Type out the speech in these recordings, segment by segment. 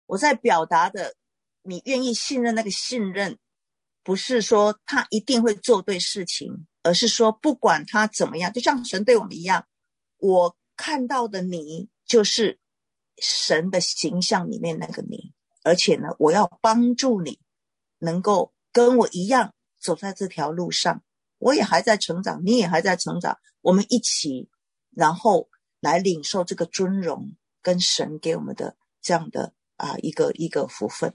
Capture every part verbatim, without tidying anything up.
我在表达的你愿意信任，那个信任不是说他一定会做对事情，而是说不管他怎么样，就像神对我们一样，我看到的你就是神的形象里面那个你，而且呢我要帮助你能够跟我一样走在这条路上，我也还在成长，你也还在成长，我们一起然后来领受这个尊荣跟神给我们的这样的啊一个一个福分。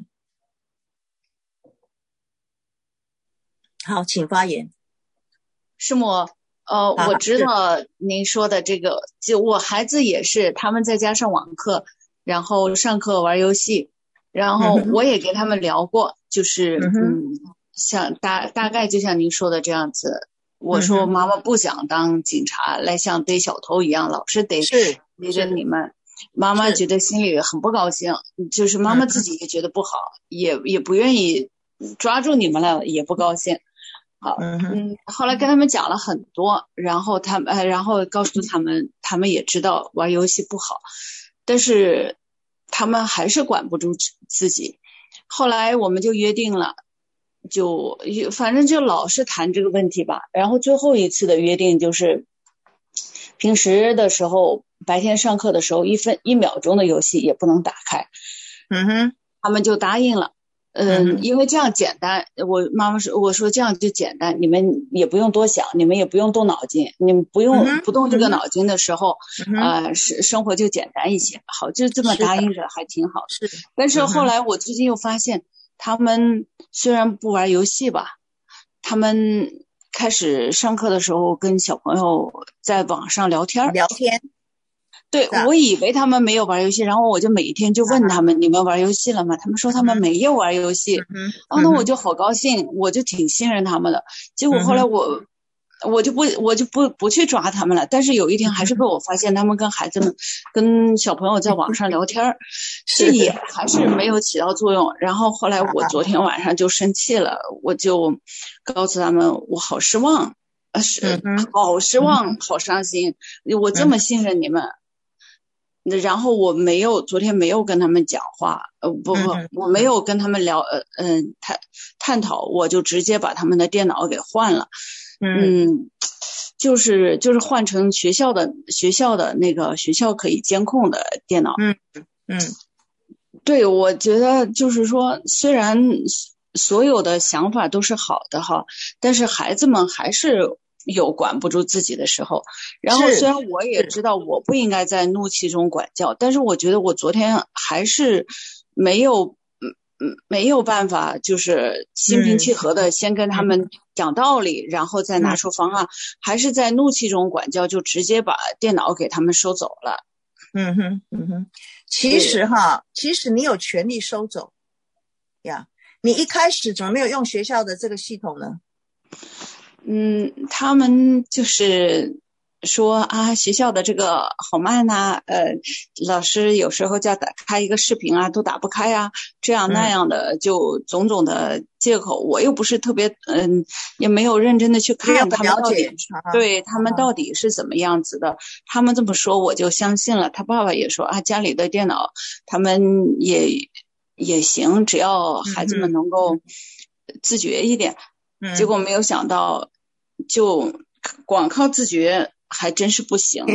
好，请发言。 师母，呃，我知道您说的这个，就我孩子也是，他们在家上网课，然后上课玩游戏，然后我也给他们聊过，就是嗯，嗯像大大概就像您说的这样子，我说妈妈不想当警察，来像逮小偷一样，老是逮是逮着你们。妈妈觉得心里很不高兴，就是妈妈自己也觉得不好，也也不愿意抓住你们了，也不高兴。好，嗯，后来跟他们讲了很多，然后他们，呃，然后告诉他们，他们也知道玩游戏不好，但是他们还是管不住自己。后来我们就约定了，就反正就老是谈这个问题吧。然后最后一次的约定就是，平时的时候，白天上课的时候，一分一秒钟的游戏也不能打开。 嗯哼， 他们就答应了。嗯，因为这样简单，我妈妈说，我说这样就简单，你们也不用多想，你们也不用动脑筋，你们不用、嗯、不动这个脑筋的时候，嗯、呃，是生活就简单一些。好，就这么答应着，还挺好。 是， 但是后来我最近又发现，他们虽然不玩游戏吧，他们开始上课的时候跟小朋友在网上聊天， 聊天。 对，我以为他们没有玩游戏，然后我就每天就问他们、啊、你们玩游戏了吗？他们说他们没有玩游戏。 嗯， 然后呢，我就好高兴，我就挺信任他们的。结果后来我、嗯、我就不我就不不去抓他们了。但是有一天还是被我发现他们跟孩子们、嗯、跟小朋友在网上聊天，这也还是没有起到作用。然后后来我昨天晚上就生气了，我就告诉他们我好失望，呃是、嗯、好失望、嗯、好伤心，我这么信任你们。然后我没有昨天没有跟他们讲话，呃不不，我没有跟他们聊，呃嗯探探讨，我就直接把他们的电脑给换了，嗯，就是就是换成学校的学校的那个学校可以监控的电脑， 嗯嗯， 对，我觉得就是说，虽然所有的想法都是好的哈，但是孩子们还是有管不住自己的时候，然后虽然我也知道我不应该在怒气中管教，但是我觉得我昨天还是没有嗯没有办法就是心平气和的先跟他们讲道理、嗯、然后再拿出方案、嗯、还是在怒气中管教，就直接把电脑给他们收走了。 嗯哼嗯哼，其实哈其实你有权利收走呀，你一开始怎么没有用学校的这个系统呢？ 嗯，他们就是说啊，学校的这个好慢呐、啊，呃，老师有时候叫打开一个视频啊，都打不开啊，这样那样的，就种种的借口。嗯、我又不是特别，嗯，也没有认真的去看他们到底，对他们到底是怎么样子的。他们这么说，我就相信了。他爸爸也说啊，家里的电脑他们也也行，只要孩子们能够自觉一点。嗯、结果没有想到。就光靠自觉还真是不行。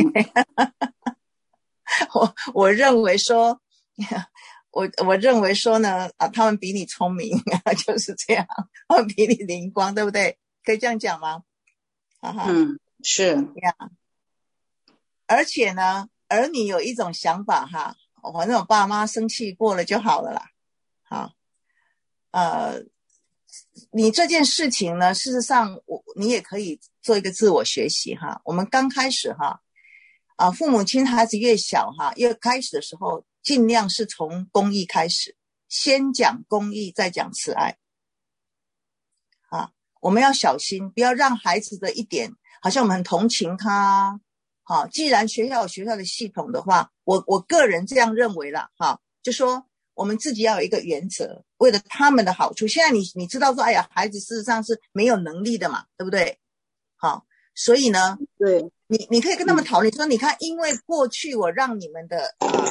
我我认为说我我认为说呢啊，他们比你聪明就是这样，他们比你灵光，对不对？可以这样讲吗？ 嗯，是呀。而且呢，儿女有一种想法哈，反正我爸妈生气过了就好了啦。好，呃你这件事情呢，事实上我你也可以做一个自我学习哈。我们刚开始哈啊，父母亲孩子越小哈，越开始的时候尽量是从公义开始，先讲公义再讲慈爱啊。我们要小心，不要让孩子的一点好像我们很同情他。好，既然学校有学校的系统的话，我我个人这样认为啦哈，就说我们自己要有一个原则，为了他们的好处。现在你你知道说，哎呀，孩子事实上是没有能力的嘛，对不对？好，所以呢， 对， 你你可以跟他们讨论说，你看，因为过去我让你们的呃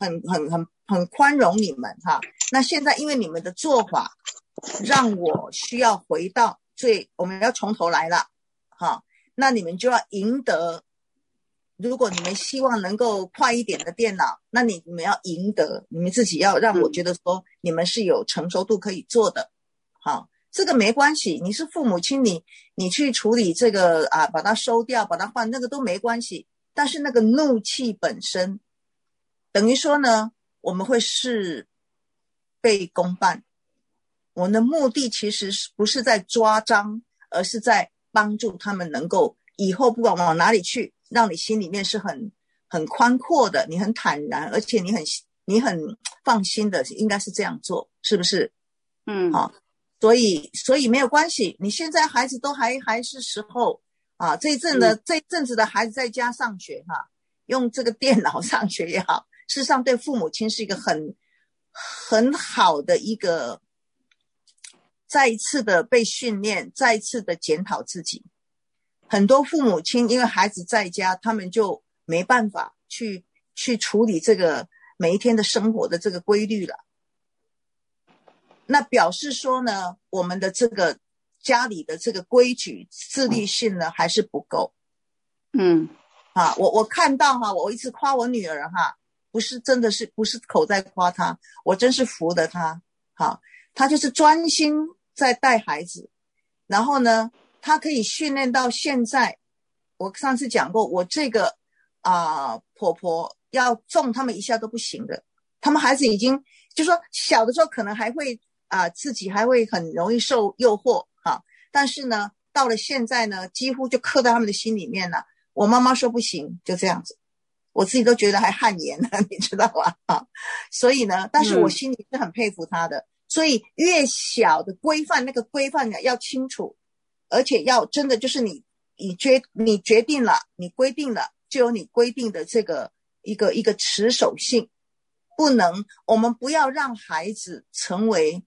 很很很很宽容你们哈。那现在因为你们的做法让我需要回到最，我们要从头来了哈。那你们就要赢得，如果你们希望能够快一点的电脑，那你你们要赢得，你们自己要让我觉得说你们是有成熟度可以做的。好，这个没关系，你是父母亲，你你去处理这个啊，把它收掉，把它换，那个都没关系。但是那个怒气本身，等于说呢，我们会事倍功半。我们的目的其实不是在抓张，而是在帮助他们能够以后不管往哪里去，让你心里面是很很宽阔的，你很坦然，而且你很你很放心的，应该是这样做，是不是？ 嗯， 好，所以所以没有关系，你现在孩子都还还是时候啊，这一阵的、嗯、这一阵子的孩子在家上学哈、啊，用这个电脑上学也好，事实上对父母亲是一个很很好的一个再一次的被训练，再一次的检讨自己。很多父母亲因为孩子在家，他们就没办法去去处理这个每一天的生活的这个规律了。那表示说呢，我们的这个家里的这个规矩自律性呢还是不够。 嗯， 啊，我我看到哈，我一直夸我女儿哈，不是真的是不是口在夸她，我真是服了她。好，她就是专心在带孩子，然后呢，她可以训练到现在。我上次讲过，我这个啊、呃、婆婆要纵他们一下都不行的，他们孩子已经就说小的时候可能还会啊、呃、自己还会很容易受诱惑哈，但是呢，到了现在呢，几乎就刻在他们的心里面了。我妈妈说不行，就这样子，我自己都觉得还汗颜了，你知道吧？啊，所以呢，但是我心里是很佩服她的。嗯、所以越小的规范，那个规范要清楚，而且要真的就是你你决你决定了，你规定了，就有你规定的这个一个一个持守性，不能我们不要让孩子成为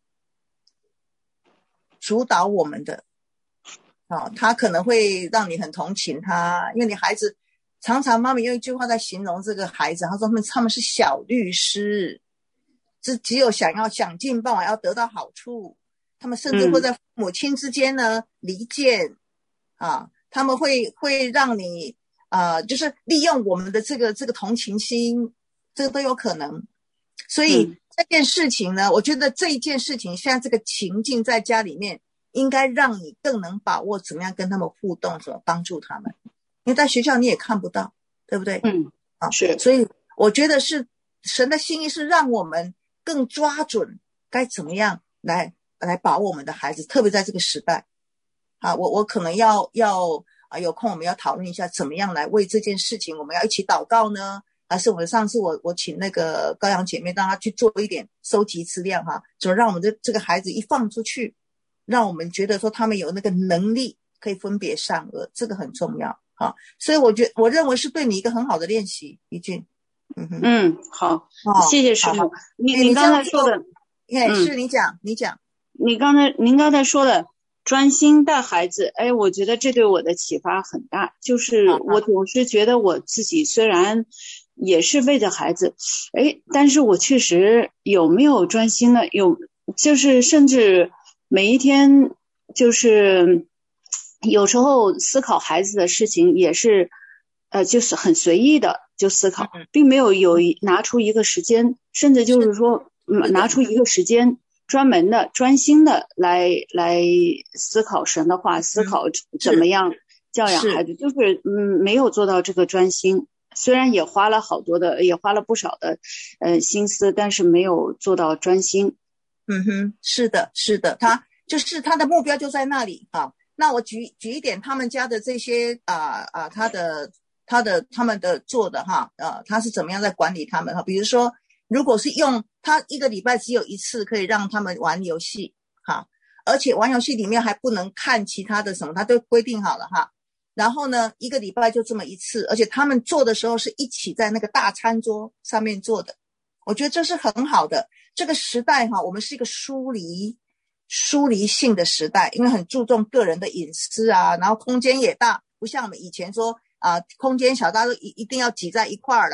主导我们的。哦，他可能会让你很同情他，因为你孩子常常妈妈用一句话在形容这个孩子，他说他们他们是小律师，只只有想要想尽办法要得到好处，他们甚至会在父母亲之间呢、嗯、离间啊，他们会会让你啊、呃，就是利用我们的这个这个同情心，这个都有可能。所以这件事情呢、嗯、我觉得这一件事情现在这个情境在家里面应该让你更能把握怎么样跟他们互动，怎么帮助他们，因为在学校你也看不到，对不对？ 嗯， 啊， 是。 所以我觉得是神的心意是让我们更抓准该怎么样来来把握我们的孩子，特别在这个时代。啊，我我可能要要啊有空我们要讨论一下怎么样来为这件事情，我们要一起祷告呢？还是我们上次我我请那个高阳姐妹让她去做一点收集资料哈，怎么让我们的这个孩子一放出去，让我们觉得说他们有那个能力可以分别善恶，这个很重要啊。所以我觉我认为是对你一个很好的练习，怡俊。嗯哼， 嗯，好，哦、谢谢师母。你你刚才说的， 哎，是你讲，你讲。 你刚才您刚才说的专心带孩子，哎，我觉得这对我的启发很大。就是我总是觉得我自己虽然也是为着孩子，哎，但是我确实有没有专心呢？有，就是甚至每一天就是有时候思考孩子的事情也是呃就是很随意的就思考，并没有有拿出一个时间，甚至就是说嗯拿出一个时间专门的专心的来来思考神的话，思考怎么样教养孩子，就是嗯没有做到这个专心。虽然也花了好多的也花了不少的呃心思，但是没有做到专心。 嗯哼，是的是的，他就是他的目标就在那里啊。那我举举一点他们家的这些啊啊他的他的他们的做的哈呃他是怎么样在管理他们哈，比如说如果是用他一个礼拜只有一次可以让他们玩游戏哈，而且玩游戏里面还不能看其他的什么，他都规定好了哈。然后呢，一个礼拜就这么一次，而且他们做的时候是一起在那个大餐桌上面做的，我觉得这是很好的。这个时代哈，我们是一个疏离疏离性的时代，因为很注重个人的隐私啊，然后空间也大，不像我们以前说啊、呃，空间小，大家都一一定要挤在一块儿，然后都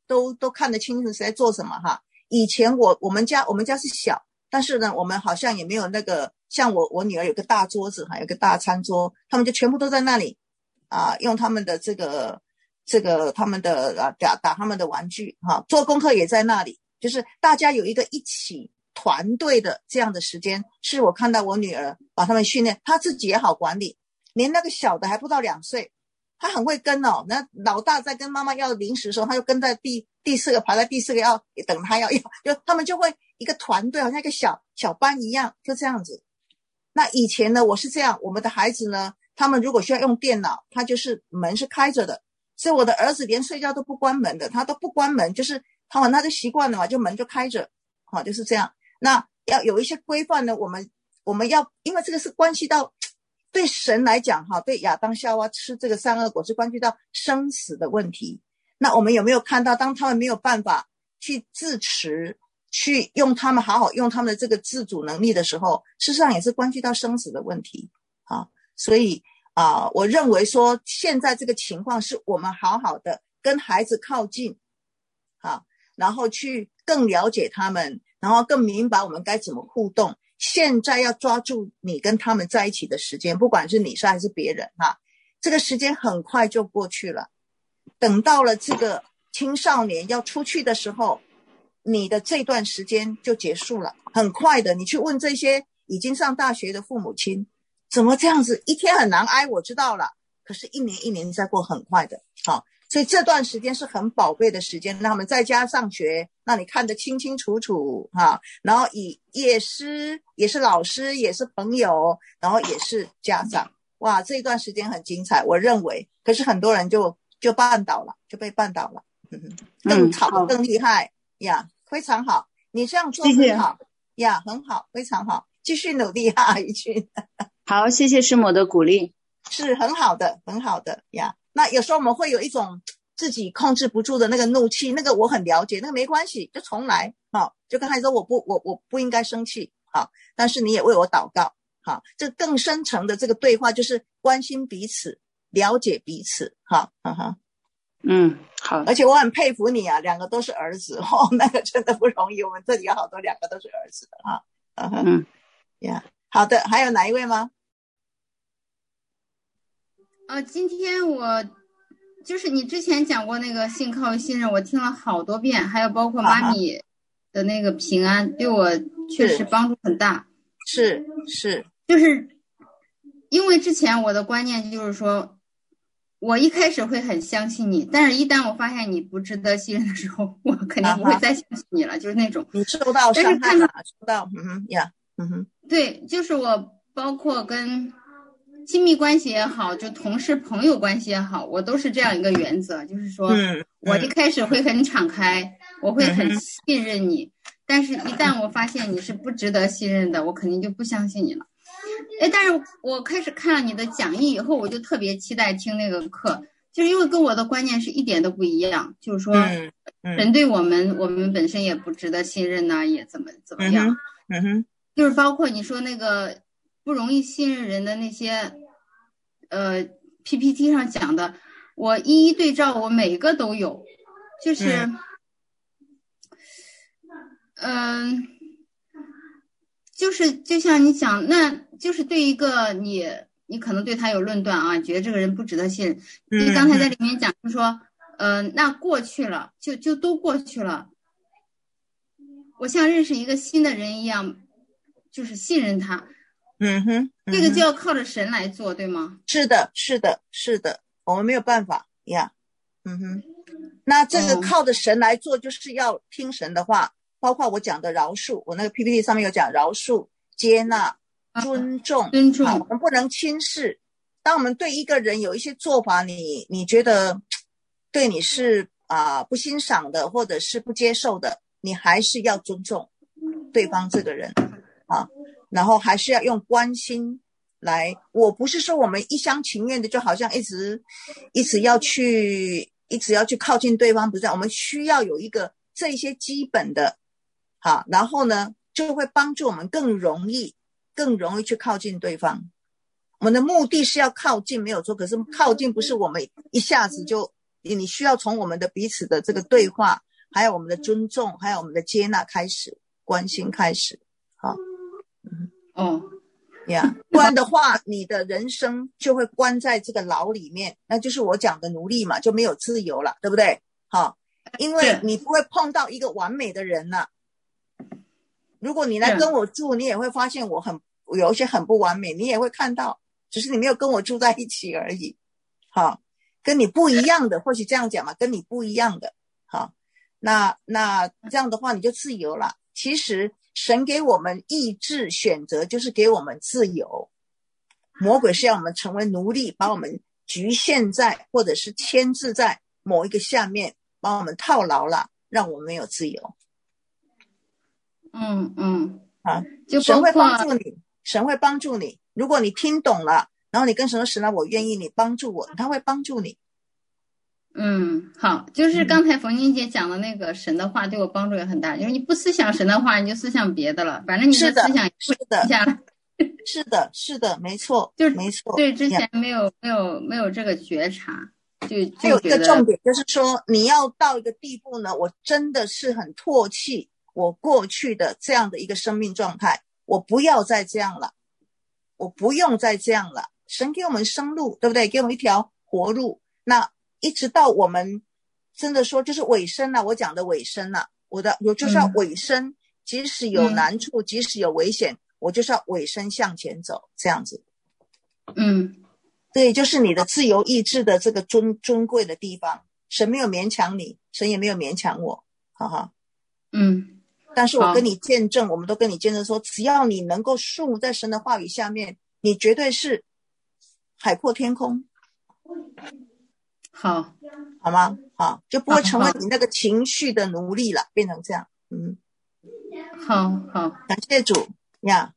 都都看得清楚谁在做什么哈。以前我我们家我们家是小，但是呢，我们好像也没有那个像我我女儿有个大桌子哈，有个大餐桌，他们就全部都在那里啊，用他们的这个这个他们的啊打打他们的玩具哈，做功课也在那里，就是大家有一个一起团队的这样的时间，是我看到我女儿把他们训练，她自己也好管理，连那个小的还不到两岁，他很会跟哦。那老大在跟妈妈要零食的时候，他就跟在第第四个排在第四个要等他要要，就他们就会一个团队，好像一个小小班一样，就这样子。那以前呢，我是这样，我们的孩子呢，他们如果需要用电脑，他就是门是开着的，所以我的儿子连睡觉都不关门的，他都不关门，就是他们他就习惯了嘛，就门就开着，好，就是这样。那要有一些规范呢，我们我们要，因为这个是关系到对神来讲哈，对亚当夏娃吃这个善恶果是关系到生死的问题。那我们有没有看到，当他们没有办法去自持，去用他们好好用他们的这个自主能力的时候，事实上也是关系到生死的问题啊。所以啊、呃，我认为说现在这个情况是我们好好的跟孩子靠近啊，然后去更了解他们，然后更明白我们该怎么互动。现在要抓住你跟他们在一起的时间，不管是你是还是别人哈，这个时间很快就过去了。等到了这个青少年要出去的时候，你的这段时间就结束了，很快的。你去问这些已经上大学的父母亲，怎么这样子？一天很难挨，我知道了，可是一年一年在过，很快的。好，所以这段时间是很宝贝的时间，让他们在家上学，让你看得清清楚楚哈。然后以也是也是老师，也是朋友，然后也是家长。哇，这一段时间很精彩，我认为。可是很多人就就绊倒了，就被绊倒了，嗯，更吵得更厉害呀，非常好，你这样做很好呀，很好，非常好，继续努力哈，怡君。 好，谢谢师母的鼓励， 是很好的，很好的呀。那有时候我们会有一种自己控制不住的那个怒气，那个我很了解，那个没关系，就重来啊。就跟他说我不我我不应该生气啊，但是你也为我祷告啊。这更深层的这个对话就是关心彼此，了解彼此哈，哈哈。 嗯，好。 而且我很佩服你啊，两个都是儿子哦，那个真的不容易。我们这里有好多两个都是儿子的哈，啊哈，嗯呀，好的，还有哪一位吗？ 呃，今天我就是你之前讲过那个信靠信任，我听了好多遍，还有包括妈咪的那个平安，对我确实帮助很大。 是是， 就是因为之前我的观念就是说，我一开始会很相信你，但是一旦我发现你不值得信任的时候，我肯定不会再相信你了，就是那种你受到伤害了，受到嗯哼呀，嗯哼， 对，就是我包括跟亲密关系也好，就同事朋友关系也好，我都是这样一个原则，就是说、嗯嗯、我一开始会很敞开，我会很信任你、嗯、但是一旦我发现你是不值得信任的，我肯定就不相信你了。哎，但是我开始看了你的讲义以后，我就特别期待听那个课，就是因为跟我的观念是一点都不一样，就是说、嗯嗯、人对我们我们本身也不值得信任呐，也怎么怎么样， 嗯哼， 就是包括你说那个不容易信任人的那些呃 P P T 上讲的，我一一对照，我每个都有，就是嗯、呃，就是就像你讲，那就是对一个你你可能对他有论断啊，觉得这个人不值得信任，你刚才在里面讲就说呃，那过去了就就都过去了，我像认识一个新的人一样，就是信任他。 嗯哼，嗯哼， 这个就要靠着神来做，对吗？ 是的，是的，是的，我们没有办法呀。嗯哼，那这个靠着神来做，就是要听神的话，嗯、包括我讲的饶恕，我那个 P P T 上面有讲饶恕、接纳、尊重， 啊、尊重， 我们不能轻视。当我们对一个人有一些做法，你你觉得对你是啊、呃、不欣赏的，或者是不接受的，你还是要尊重对方这个人啊。然后还是要用关心来，我不是说我们一厢情愿的，就好像一直一直要去一直要去靠近对方，不是，我们需要有一个这一些基本的好，然后呢就会帮助我们更容易更容易去靠近对方。我们的目的是要靠近没有错，可是靠近不是我们一下子就你需要从我们的彼此的这个对话，还有我们的尊重，还有我们的接纳开始，关心开始。好， 嗯，哦， 呀，不然的话，你的人生就会关在这个牢里面，那就是我讲的奴隶嘛，就没有自由了，对不对？好，因为你不会碰到一个完美的人了。如果你来跟我住，你也会发现我很有一些很不完美，你也会看到，只是你没有跟我住在一起而已。好，跟你不一样的，或许这样讲嘛，跟你不一样的。好，那那这样的话你就自由了。其实神给我们意志选择，就是给我们自由。魔鬼是要我们成为奴隶，把我们局限在或者是牵制在某一个下面，把我们套牢了，让我们没有自由。 嗯嗯啊，神会帮助你，神会帮助你。如果你听懂了，然后你跟神说：“神啊，我愿意你帮助我。”他会帮助你。 嗯，好，就是刚才冯妮姐讲的那个神的话对我帮助也很大，就是你不思想神的话，你就思想别的了，反正你的思想是的，是的，是的，是的，没错， 就是没错。 对，之前没有没有没有这个觉察，就还有一个重点就是说，你要到一个地步呢，我真的是很唾弃我过去的这样的一个生命状态，我不要再这样了，我不用再这样了。神给我们生路，对不对？给我们一条活路。那一直到我们真的说就是尾声了，我讲的尾声了，我的我就是要尾声、嗯、即使有难处、嗯、即使有危险，我就是要尾声向前走，这样子。 嗯， 对，就是你的自由意志的这个尊尊贵的地方。神没有勉强你，神也没有勉强我，哈哈。 嗯， 但是我跟你见证，我们都跟你见证说，只要你能够顺在神的话语下面，你绝对是海阔天空。 好， 好吗？好，就不会成为你那个情绪的奴隶了，变成这样。嗯， 好好， 感谢主呀。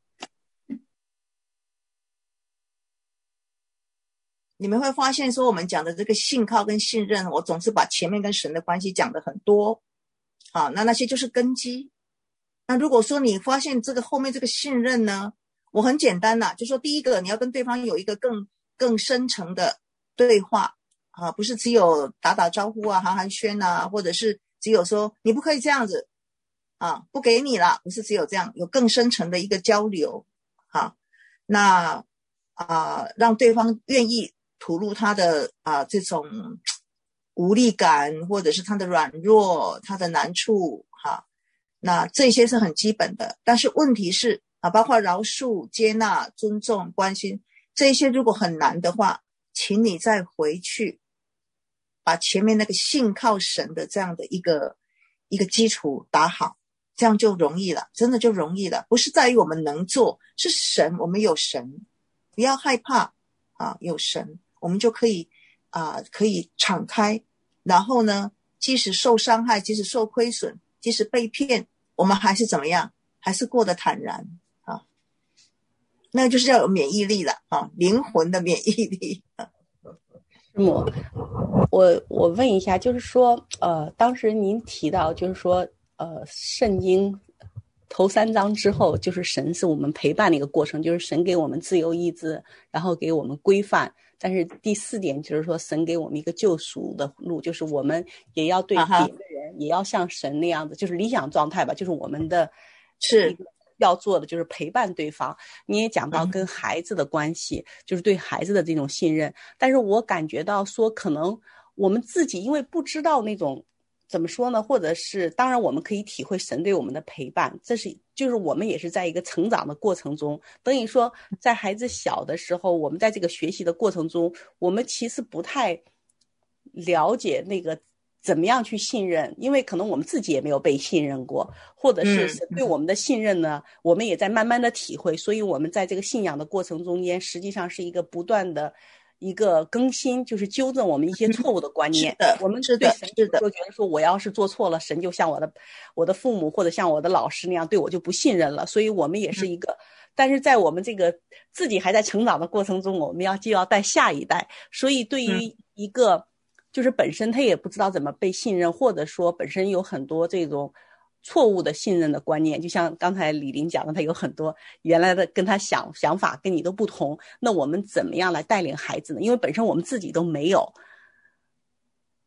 你们会发现说，我们讲的这个信靠跟信任，我总是把前面跟神的关系讲的很多。好，那那些就是根基。那如果说你发现这个后面这个信任呢，我很简单啦，就说第一个，你要跟对方有一个更更深层的对话。啊，不是只有打打招呼啊，寒寒暄啊，或者是只有说你不可以这样子啊，不给你了，不是只有这样，有更深层的一个交流。好，那啊，让对方愿意吐露他的啊这种无力感，或者是他的软弱，他的难处。哈，那这些是很基本的，但是问题是啊，包括饶恕、接纳、尊重、关心，这些如果很难的话，请你再回去。把前面那个信靠神的这样的一个一个基础打好，这样就容易了，真的就容易了。不是在于我们能做，是神，我们有神，不要害怕啊，有神，我们就可以啊，可以敞开。然后呢，即使受伤害，即使受亏损，即使被骗，我们还是怎么样？还是过得坦然啊。那就是要有免疫力了啊，灵魂的免疫力啊。 我我我问一下，就是说，呃，当时您提到，就是说，呃，圣经头三章之后，就是神是我们陪伴的一个过程，就是神给我们自由意志，然后给我们规范。但是第四点就是说，神给我们一个救赎的路，就是我们也要对别的人，也要像神那样子，就是理想状态吧，就是我们的是。 要做的就是陪伴对方。你也讲到跟孩子的关系、嗯、就是对孩子的这种信任，但是我感觉到说可能我们自己因为不知道那种怎么说呢，或者是当然我们可以体会神对我们的陪伴，这是就是我们也是在一个成长的过程中，等于说在孩子小的时候，我们在这个学习的过程中，我们其实不太了解那个怎么样去信任，因为可能我们自己也没有被信任过，或者是对我们的信任呢、嗯、我们也在慢慢的体会，所以我们在这个信仰的过程中间实际上是一个不断的一个更新，就是纠正我们一些错误的观念、 嗯、是的我们对神就觉得说我要是做错了，神就像我的我的父母或者像我的老师那样对我就不信任了，所以我们也是一个、嗯、但是在我们这个自己还在成长的过程中，我们要就要带下一代，所以对于一个、嗯就是本身他也不知道怎么被信任，或者说本身有很多这种错误的信任的观念，就像刚才李玲讲的，他有很多原来的跟他想想法跟你都不同，那我们怎么样来带领孩子呢？因为本身我们自己都没有。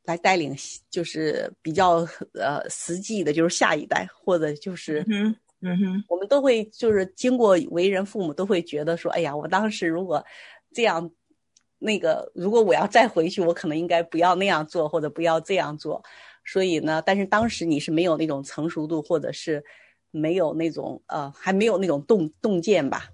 来带领，就是比较呃实际的，就是下一代，或者就是嗯嗯哼， 我们都会就是经过为人父母都会觉得说，哎呀，我当时如果这样那个，如果我要再回去，我可能应该不要那样做，或者不要这样做。所以呢，但是当时你是没有那种成熟度，或者是没有那种呃还没有那种洞洞见吧。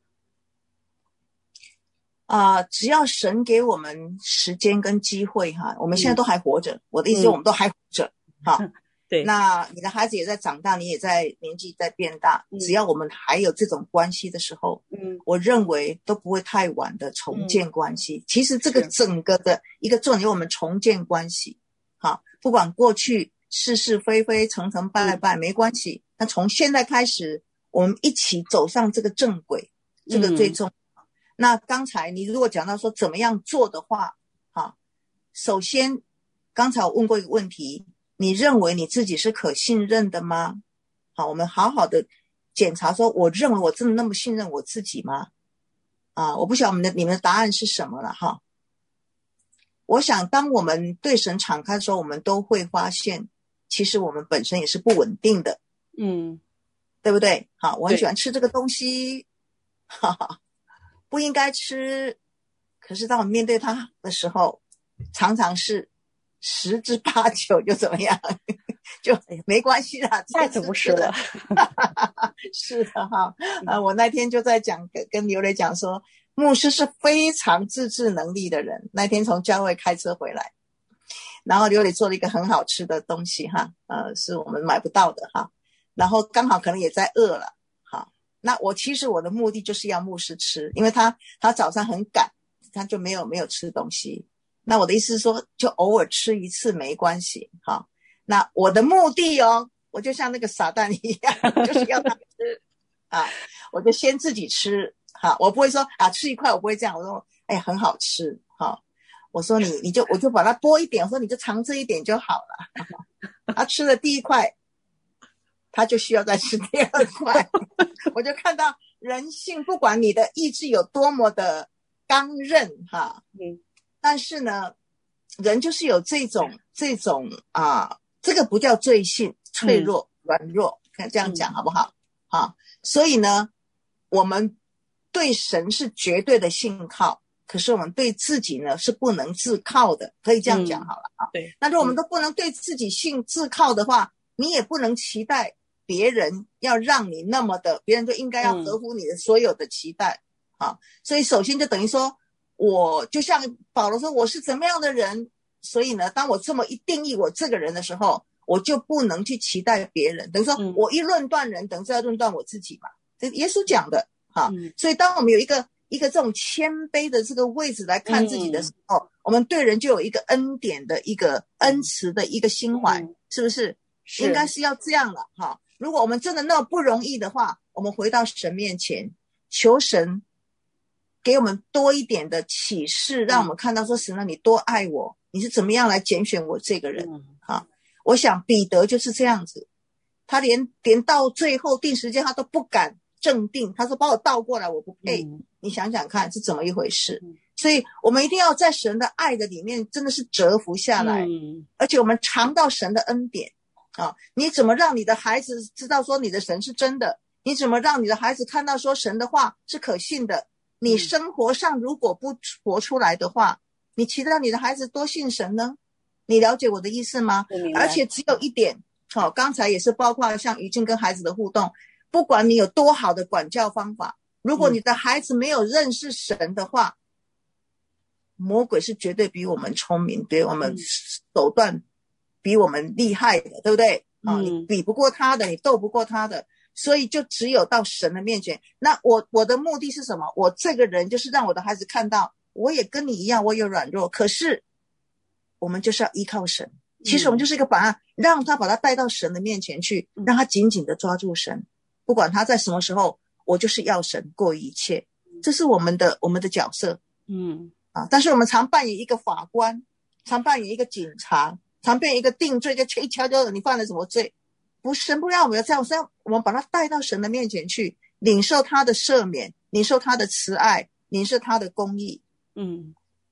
啊、呃，只要神给我们时间跟机会哈，我们现在都还活着。嗯、我的意思是，我们都还活着。哈、嗯， 对。 那你的孩子也在长大，你也在年纪在变大。嗯、只要我们还有这种关系的时候，嗯，我认为都不会太晚的重建关系。嗯、其实这个整个的一个重点，我们重建关系。哈，不管过去是是非非、成成败败、嗯、没关系。那从现在开始，我们一起走上这个正轨，这个最重要。嗯，那刚才你如果讲到说怎么样做的话，哈，首先刚才我问过一个问题，你认为你自己是可信任的吗？好，我们好好的检查说，我认为我真的那么信任我自己吗？啊，我不晓得我们的你们的答案是什么了哈。我想当我们对神敞开的时候，我们都会发现，其实我们本身也是不稳定的， 嗯， 对不对？好，我很喜欢吃这个东西，哈哈。不应该吃，可是当我面对它的时候，常常是十之八九就怎么样，就没关系啦， 再次不吃了。 是的哈，呃，我那天就在讲跟跟刘磊讲说，牧师是非常自制能力的人。那天从教会开车回来，然后刘磊做了一个很好吃的东西哈，呃，是我们买不到的哈，然后刚好可能也在饿了。那我其实我的目的就是要牧师吃，因为他他早上很赶，他就没有没有吃东西。那我的意思是说，就偶尔吃一次没关系哈。那我的目的哦，我就像那个撒旦一样，就是要他吃啊，我就先自己吃哈，我不会说啊吃一块，我不会这样，我说哎很好吃哈，我说你你就我就把它剥一点，我说你就尝这一点就好了。他吃了第一块。他就需要再吃第二块。我就看到人性，不管你的意志有多么的刚韧哈，嗯，但是呢，人就是有这种这种啊，这个不叫罪性，脆弱、嗯、软弱，看这样讲好不好？嗯、啊，所以呢，我们对神是绝对的信靠，可是我们对自己呢是不能自靠的，可以这样讲好了啊。 嗯、对， 那如果我们都不能对自己信自靠的话，你也不能期待别人要让你那么的，别人就应该要合乎你的所有的期待、嗯、啊。所以首先就等于说，我就像保罗说我是怎么样的人，所以呢，当我这么一定义我这个人的时候，我就不能去期待别人。等于说我一论断人，等于是要论断我自己嘛。这耶稣讲的哈、啊嗯。所以当我们有一个一个这种谦卑的这个位置来看自己的时候、嗯，我们对人就有一个恩典的一个恩慈的一个心怀、嗯，是不是？是，应该是要这样了哈。如果我们真的那么不容易的话，我们回到神面前，求神给我们多一点的启示，让我们看到说，神啊，你多爱我，你是怎么样来拣选我这个人、嗯、啊？我想彼得就是这样子，他连连到最后定时间他都不敢正定，他说把我倒过来我不配、嗯、你想想看是怎么一回事、嗯、所以我们一定要在神的爱的里面真的是折服下来、嗯、而且我们尝到神的恩典啊，你怎么让你的孩子知道说你的神是真的？你怎么让你的孩子看到说神的话是可信的？你生活上如果不活出来的话，你期待你的孩子多信神呢？你了解我的意思吗？而且只有一点，好、哦，刚才也是包括像于静跟孩子的互动，不管你有多好的管教方法，如果你的孩子没有认识神的话，嗯、魔鬼是绝对比我们聪明，比我们手段比我们厉害的，对不对？啊、嗯，你比不过他的，你斗不过他的，所以就只有到神的面前。那我我的目的是什么？我这个人就是让我的孩子看到，我也跟你一样，我有软弱，可是我们就是要依靠神。其实我们就是一个把他、嗯、让他把他带到神的面前去，让他紧紧的抓住神，不管他在什么时候，我就是要神过于一切。这是我们的我们的角色。嗯啊，但是我们常扮演一个法官，常扮演一个警察。常变一个定罪，就一敲就你犯了什么罪？不，神不让我们要这样，让我们把他带到神的面前去，领受他的赦免，领受他的慈爱，领受他的公义。嗯，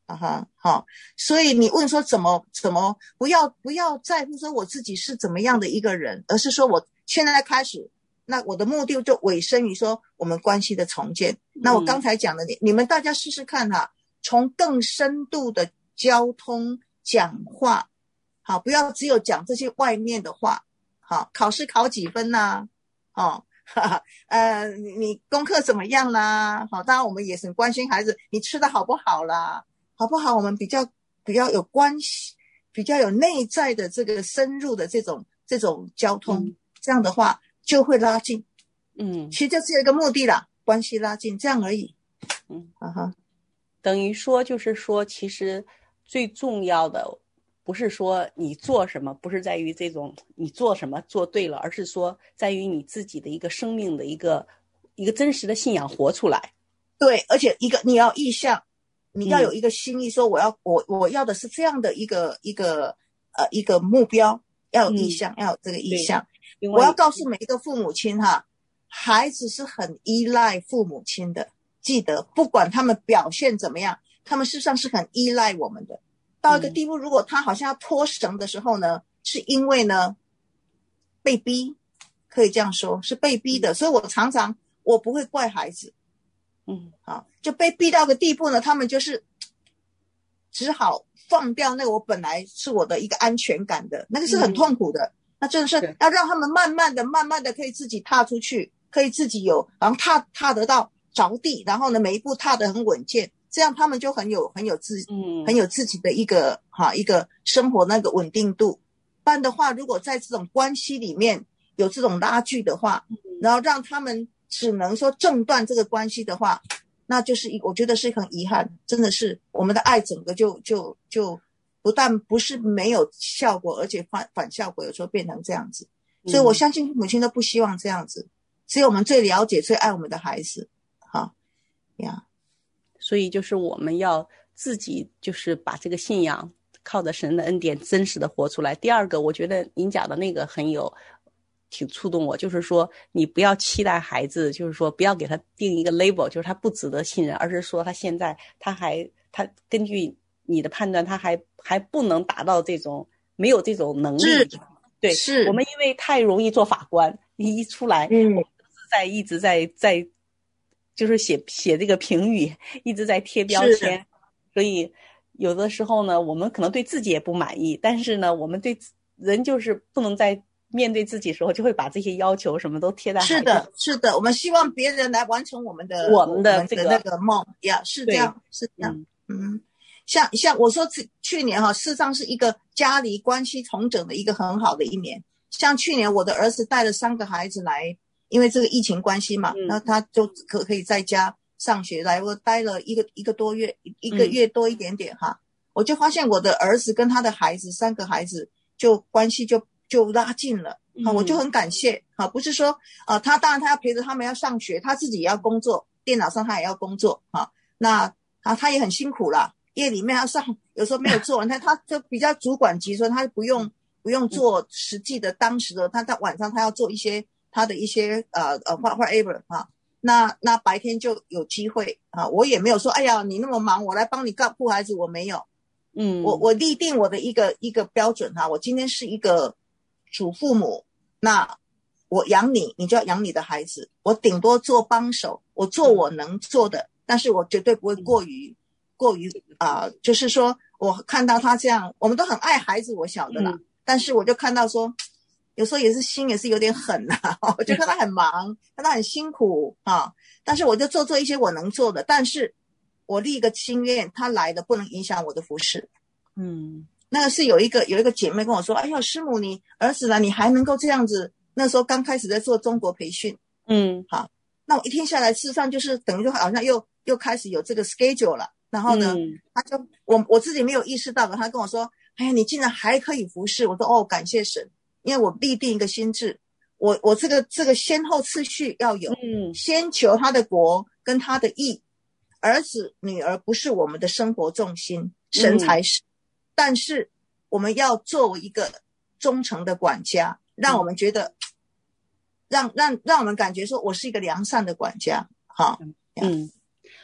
啊哈，好，所以你问说怎么怎么不要不要在乎说我自己是怎么样的一个人，而是说我现在开始，那我的目的就委身于说我们关系的重建。那我刚才讲的，你你们大家试试看哈，从更深度的交通讲话，好，不要只有讲这些外面的话，好，考试考几分呐、啊？哦。哈哈，呃，你你功课怎么样啦？好，当然我们也很关心孩子，你吃的好不好啦？好不好？我们比较比较有关系，比较有内在的这个深入的这种这种交通，嗯、这样的话就会拉近。嗯，其实就只有一个目的啦，关系拉近，这样而已。嗯，啊哈， 等于说就是说，其实最重要的。不是说你做什么，不是在于这种你做什么做对了，而是说在于你自己的一个生命的一个一个真实的信仰活出来。 对，而且一个你要意向，你要有一个心意，说我要、嗯、我我要的是这样的一个一个呃一个目标，要有意向、嗯，要有这个意向。我要告诉每一个父母亲哈，孩子是很依赖父母亲的，记得不管他们表现怎么样，他们事实上是很依赖我们的。到一个地步，如果他好像要脱绳的时候呢，嗯、是因为呢被逼，可以这样说，是被逼的。嗯、所以我常常我不会怪孩子，嗯，好，就被逼到个地步呢，他们就是只好放掉那个我本来是我的一个安全感的，那个是很痛苦的。嗯、那真的是要让他们慢慢的、慢慢的可以自己踏出去，可以自己有，然后踏踏得到着地，然后呢每一步踏得很稳健。这样他们就很有很有自嗯很有自己的一个哈一个生活那个稳定度。不然的话，如果在这种关系里面有这种拉锯的话，然后让他们只能说中断这个关系的话，那就是一我觉得是很遗憾，真的是我们的爱整个就就就不但不是没有效果，而且反反效果，有时候变成这样子。所以我相信父母亲都不希望这样子，只有我们最了解最爱我们的孩子，哈呀。 所以就是我们要自己就是把这个信仰靠着神的恩典真实的活出来。第二个，我觉得您讲的那个很有挺触动我，就是说你不要期待孩子，就是说不要给他定一个 label， 就是他不值得信任，而是说他现在他还他根据你的判断他还还不能达到这种没有这种能力。对， 是我们因为太容易做法官，你一出来嗯在一直在在就是写写这个评语，一直在贴标签，所以有的时候呢，我们可能对自己也不满意，但是呢，我们对人就是不能在面对自己的时候，就会把这些要求什么都贴在孩子。 是的，是的，我们希望别人来完成我们的我们的这个那个梦呀，是这样，是这样。嗯，像像我说去年哈，事实上是一个家里关系重整的一个很好的一年。像去年我的儿子带了三个孩子来。因为这个疫情关系嘛，那、嗯、他就可可以在家上学来，我待了一个一个多月，一个月多一点点哈、嗯，我就发现我的儿子跟他的孩子三个孩子就关系就就拉近了，嗯、我就很感谢啊，不是说啊、呃，他当然他要陪着他们要上学，他自己也要工作，电脑上他也要工作啊，那啊他也很辛苦啦，夜里面要上，有时候没有做完，他他就比较主管级，所以他不用不用做实际的当时的，他在晚上他要做一些。他的一些呃呃 whatever 啊，那那白天就有机会啊，我也没有说哎呀你那么忙，我来帮你顾孩子，我没有，嗯，我我立定我的一个一个标准哈、啊，我今天是一个主父母，那我养你，你就要养你的孩子，我顶多做帮手，我做我能做的，但是我绝对不会过于、嗯、过于啊、呃，就是说我看到他这样，我们都很爱孩子，我晓得啦、嗯，但是我就看到说。有时候也是心也是有点狠呐、啊，我就看他很忙，看他很辛苦啊，但是我就做做一些我能做的，但是我立一个心愿，他来的不能影响我的服事。嗯，那个是有一个有一个姐妹跟我说，哎呦师母你儿子了，你还能够这样子？那时候刚开始在做中国培训，嗯，好，那我一天下来，事实上就是等于说好像又又开始有这个 schedule 了，然后呢，嗯、他就我我自己没有意识到的，他跟我说，哎呀，你竟然还可以服事，我说哦，感谢神。因为我立定一个心志，我我这个这个先后次序要有，嗯，先求他的国跟他的义，儿子女儿不是我们的生活重心，神才是，嗯、但是我们要作为一个忠诚的管家，让我们觉得，嗯、让让让我们感觉说我是一个良善的管家，哈， 嗯。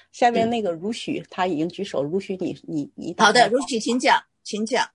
下面那个如许他已经举手，如许你你你好的，如许请讲，请讲。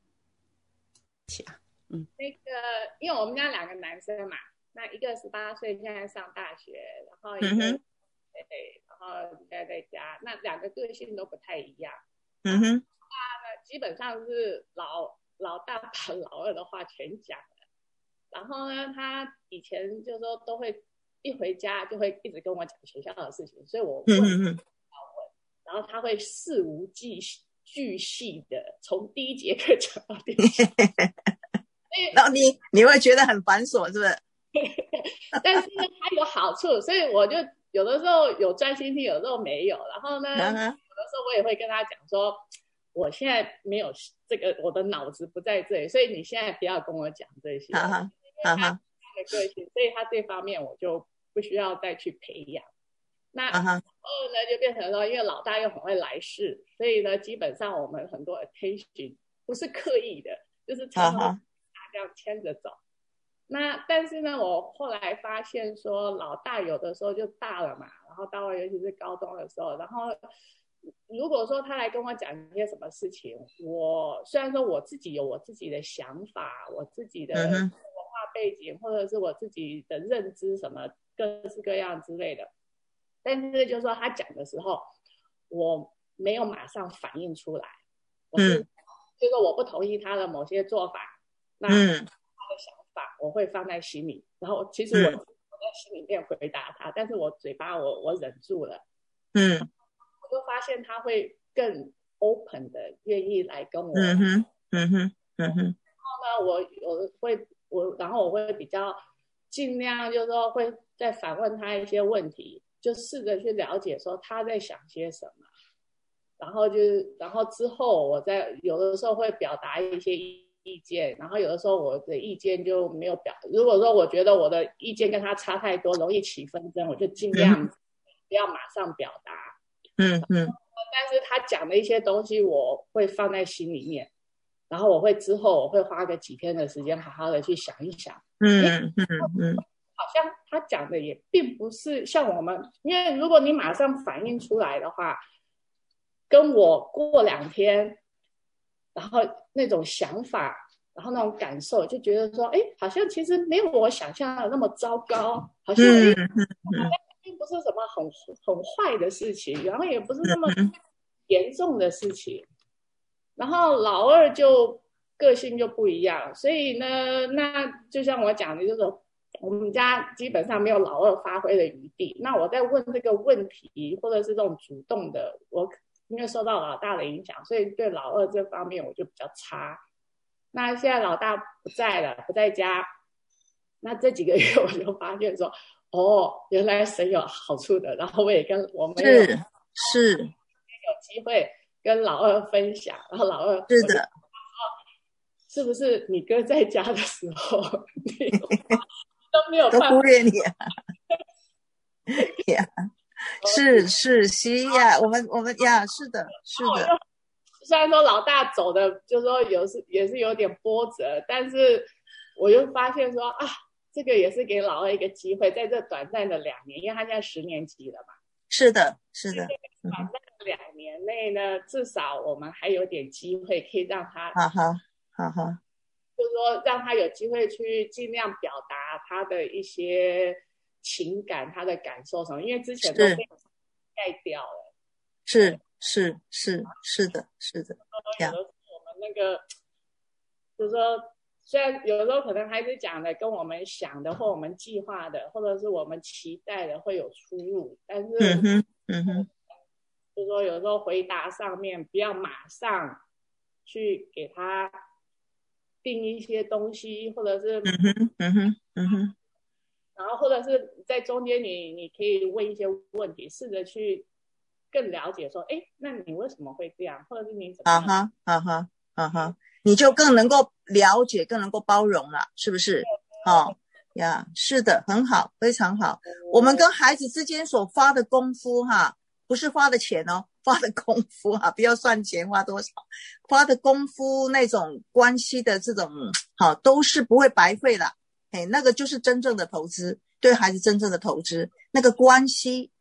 嗯，那个因为我们家两个男生嘛，那一个十八岁现在上大学，然后一个、嗯、对，然后现在在家，那两个个性都不太一样。 嗯哼， 他呢基本上是老老大把老二的话全讲了，然后呢，他以前就说都会一回家就会一直跟我讲学校的事情，所以我问，嗯嗯然后他会事无巨巨细的从第一节课讲到第七节。 然后你你会觉得很繁琐，是不是？ 但是呢，它有好处，所以我就有的时候有专心听，有的时候没有。然后呢， uh-huh. 有的时候我也会跟他讲说，我现在没有这个，我的脑子不在这里，所以你现在不要跟我讲这些。 Uh-huh. 因为他他的个性，所以他这方面我就不需要再去培养。那二呢就变成说，因为老大又很会来事，所以呢，基本上我们很多 attention 不是刻意的，就是常常这样牵着走。那但是呢，我后来发现说，老大有的时候就大了嘛，然后到了尤其是高中的时候，然后如果说他来跟我讲一些什么事情，我虽然说我自己有我自己的想法，我自己的文化背景，或者是我自己的认知什么各式各样之类的，但是就是说他讲的时候，我没有马上反应出来，我是、嗯、就是我不同意他的某些做法，那、嗯、他的想法我会放在心里，然后其实我、嗯、我在心里面回答他，但是我嘴巴我我忍住了， 嗯， 我就发现他会更 open 的愿意来跟我， 嗯哼，嗯哼，嗯哼，然后呢，我我会我然后我会比较尽量就是说会再反问他一些问题，就试着去了解说他在想些什么，然后就是然后之后我在有的时候会表达一些意见，然后有的时候我的意见就没有表，如果说我觉得我的意见跟他差太多，容易起纷争，我就尽量不要马上表达。 嗯嗯。 但是他讲的一些东西我会放在心里面，然后我会之后我会花个几天的时间好好的去想一想。 嗯嗯嗯。 好像他讲的也并不是像我们，因为如果你马上反应出来的话，跟我过两天然后那种想法然后那种感受就觉得说，哎，好像其实没有我想象的那么糟糕，好像、嗯嗯、并不是什么很很坏的事情，然后也不是那么严重的事情。然后老二就个性就不一样，所以呢，那就像我讲的，就是我们家基本上没有老二发挥的余地。那我在问这个问题，或者是这种主动的，我因为受到老大的影响，所以对老二这方面我就比较差。那现在老大不在了，不在家，那这几个月我就发现说，哦，原来神有好处的。然后我也跟我们是是有机会跟老二分享，然后老二是的， 是不是你哥在家的时候，你都没有办法都忽略你啊？呀，是是是呀，我们我们呀，是的，是的。 虽然说老大走的，就是说有是也是有点波折，但是我又发现说啊，这个也是给老二一个机会，在这短暂的两年，因为他现在十年级了嘛。 是的，是的。 短暂的两年内呢，至少我们还有点机会可以让他， 哈哈，哈哈， 就是说让他有机会去尽量表达他的一些情感、他的感受什么，因为之前都被盖掉了。 是。是是是的，是的。 有的时候我们那个，就是说，虽然有的时候可能孩子讲的跟我们想的或我们计划的，或者是我们期待的会有出入，但是， 嗯哼，嗯哼， 就是说有时候回答上面不要马上去给他定一些东西，或者是， 嗯哼，嗯哼，嗯哼， 然后或者是在中间你你可以问一些问题，试着去更了解说，哎，那你为什么会这样，或者是你怎么样？ 啊哈，啊哈，啊哈，你就更能够了解，更能够包容了，是不是？哦呀，是的，很好，非常好。我们跟孩子之间所花的功夫哈，不是花的钱哦，花的功夫哈，不要算钱花多少，花的功夫那种关系的这种好，都是不会白费的。哎，那个就是真正的投资，对孩子真正的投资，那个关系哈。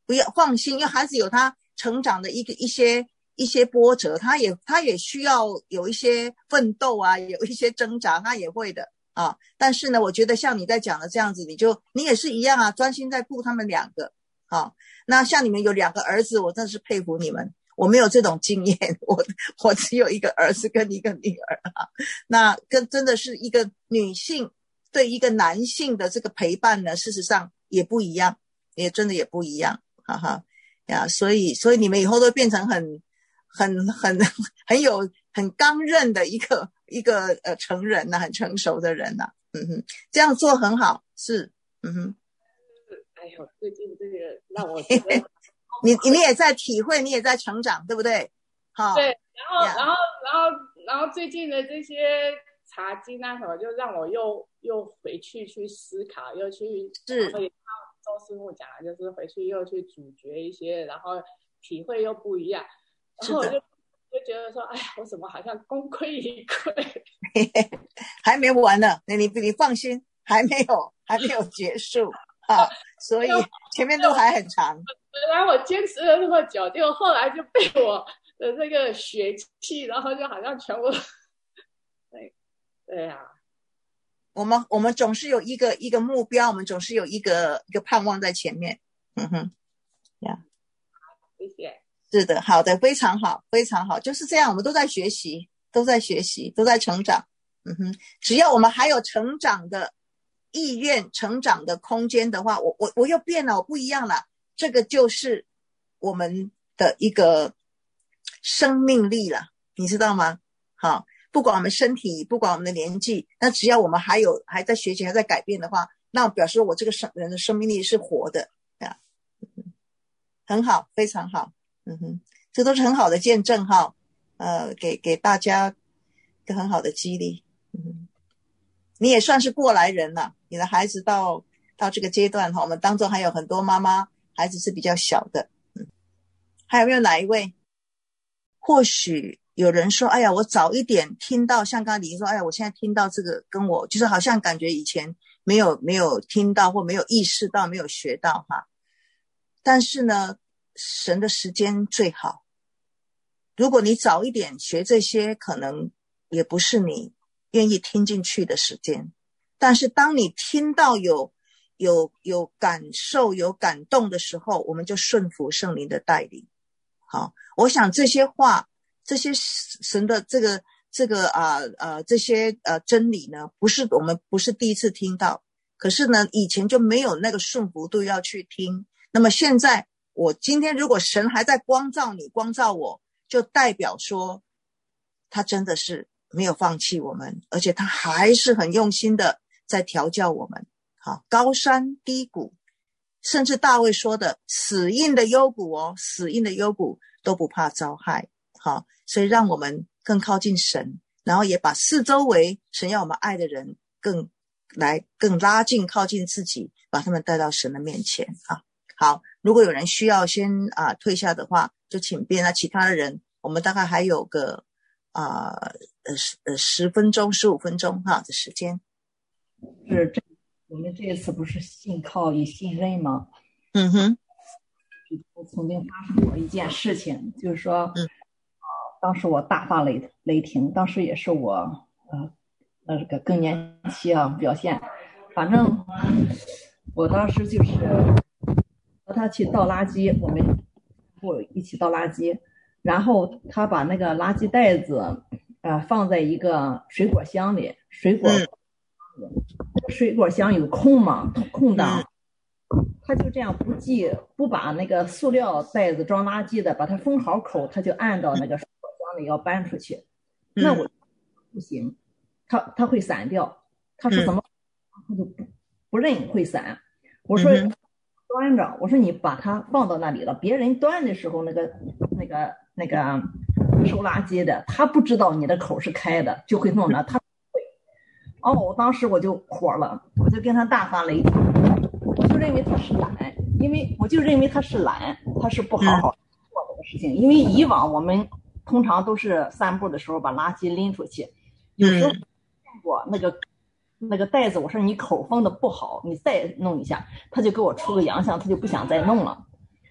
不要放心，因为孩子有他成长的一个一些一些波折，他也他也需要有一些奋斗啊，有一些挣扎，他也会的啊。但是呢，我觉得像你在讲的这样子，你就你也是一样啊，专心在顾他们两个啊。那像你们有两个儿子，我真的是佩服你们。我没有这种经验，我我只有一个儿子跟一个女儿啊。那跟真的是一个女性对一个男性的这个陪伴呢，事实上也不一样，也真的也不一样，哈哈呀。所以所以你们以后都变成很很很很有很刚韧的一个一个呃成人呐、啊，很成熟的人呐、啊。嗯哼，这样做很好，是嗯哼。 哎呦，最近这个让我觉得。 你你也在体会，你也在成长，对不对？好， 对，然后、yeah. 然后然后然后最近的这些查经啊什么，就让我又又回去去思考，又去是周师傅讲的，就是回去又去咀嚼一些，然后体会又不一样，然后我就就觉得说，哎呀，我怎么好像功亏一篑？ 还没完呢，你你你放心，还没有还没有结束啊，所以前面路还很长。 本来我坚持了那么久，结果后来就被我的这个血气，然后就好像全部，对，对啊， 我们我们总是有一个一个目标，我们总是有一个一个盼望在前面，嗯哼，呀， 谢谢， 是的，好的，非常好，非常好，就是这样，我们都在学习，都在学习，都在成长，嗯哼，只要我们还有成长的意愿、成长的空间的话，我我我又变了，我不一样了。这个就是我们的一个生命力了，你知道吗？好，不管我们身体，不管我们的年纪，那只要我们还有还在学习，还在改变的话，那表示我这个生人的生命力是活的啊，很好，非常好，嗯哼，这都是很好的见证哈，呃，给给大家一个很好的激励，嗯哼，你也算是过来人了，你的孩子到到这个阶段哈，我们当中还有很多妈妈。孩子是比较小的，嗯，还有没有哪一位？或许有人说，哎呀，我早一点听到，像刚刚李莹说，哎呀，我现在听到这个，跟我就是好像感觉以前没有没有听到或没有意识到，没有学到哈。但是呢，神的时间最好。如果你早一点学这些，可能也不是你愿意听进去的时间。但是当你听到有有有感受有感动的时候，我们就顺服圣灵的带领。好，我想这些话这些神的这个这个啊呃这些呃真理呢，不是我们不是第一次听到，可是呢以前就没有那个顺服度要去听。那么现在我今天如果神还在光照你光照我，就代表说他真的是没有放弃我们，而且他还是很用心的在调教我们。好，高山低谷，甚至大卫说的死荫的幽谷哦，死荫的幽谷都不怕遭害。好，所以让我们更靠近神，然后也把四周围神要我们爱的人更来更拉近靠近自己，把他们带到神的面前啊。好，如果有人需要先啊退下的话，就请便。那其他的人，我们大概还有个啊呃呃十分钟十五分钟哈的时间。 是这。我们这一次不是信靠与信任吗？ 嗯哼， 曾经发生过一件事情，就是说，嗯，呃，当时我大发雷雷霆，当时也是我呃那个更年期啊表现，反正我当时就是和他去倒垃圾，我们我一起倒垃圾，然后他把那个垃圾袋子呃放在一个水果箱里，水果。嗯水果箱有空嘛，空档，他就这样不系不把那个塑料袋子装垃圾的把它封好口，他就按到那个水果箱里要搬出去。那我不行，他他会散掉。他说怎么他就不不认会散。我说端着，我说你把它放到那里了，别人端的时候那个那个那个收垃圾的他不知道你的口是开的，就会弄的他。哦，我当时我就火了，我就跟他大发雷霆，我就认为他是懒，因为我就认为他是懒，他是不好好做这个事情。因为以往我们通常都是散步的时候把垃圾拎出去，有时候我那个那个袋子，我说你口封的不好，你再弄一下，他就给我出个洋相，他就不想再弄了。